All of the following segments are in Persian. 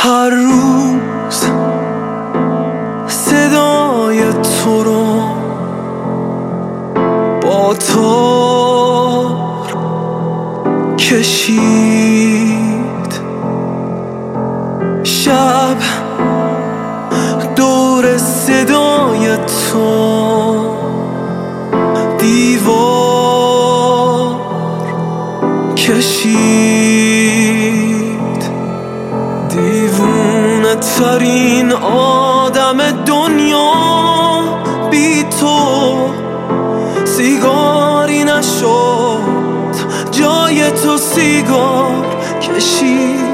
هر روز صدای تو رو با تار کشید، شب دور صدای تو دیوار کشید. دیوونه ترین آدم دنیا بی تو سیگاری نشد، جای تو سیگار کشید.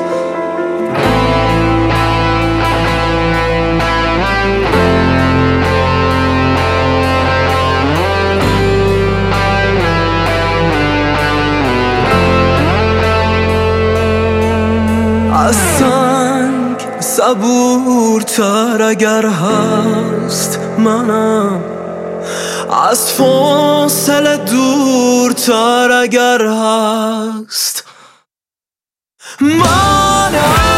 از سنگ صبورتر اگر هست منم، از فاصله دورتر اگر هست منم.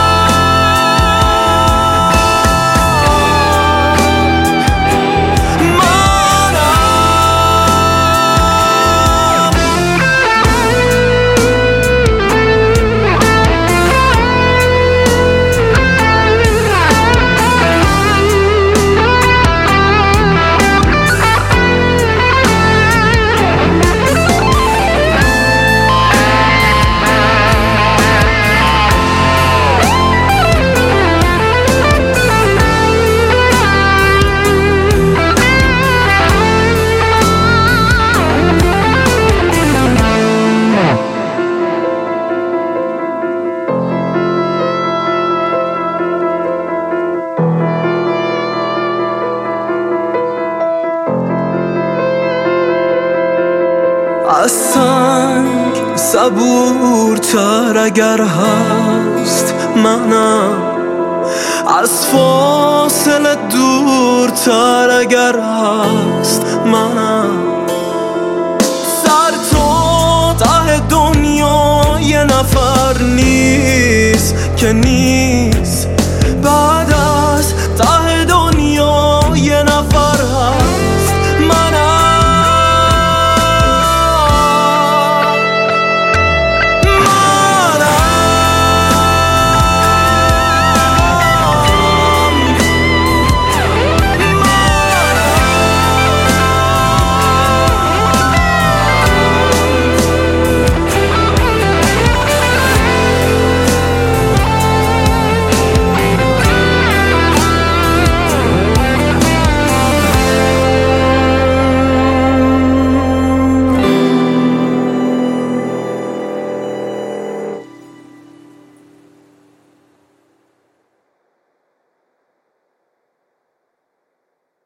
از سنگ صبورتر اگر هست منم، از فاصله دورتر اگر هست منم. سر تا ته دنیا یه نفر نیست که نیست.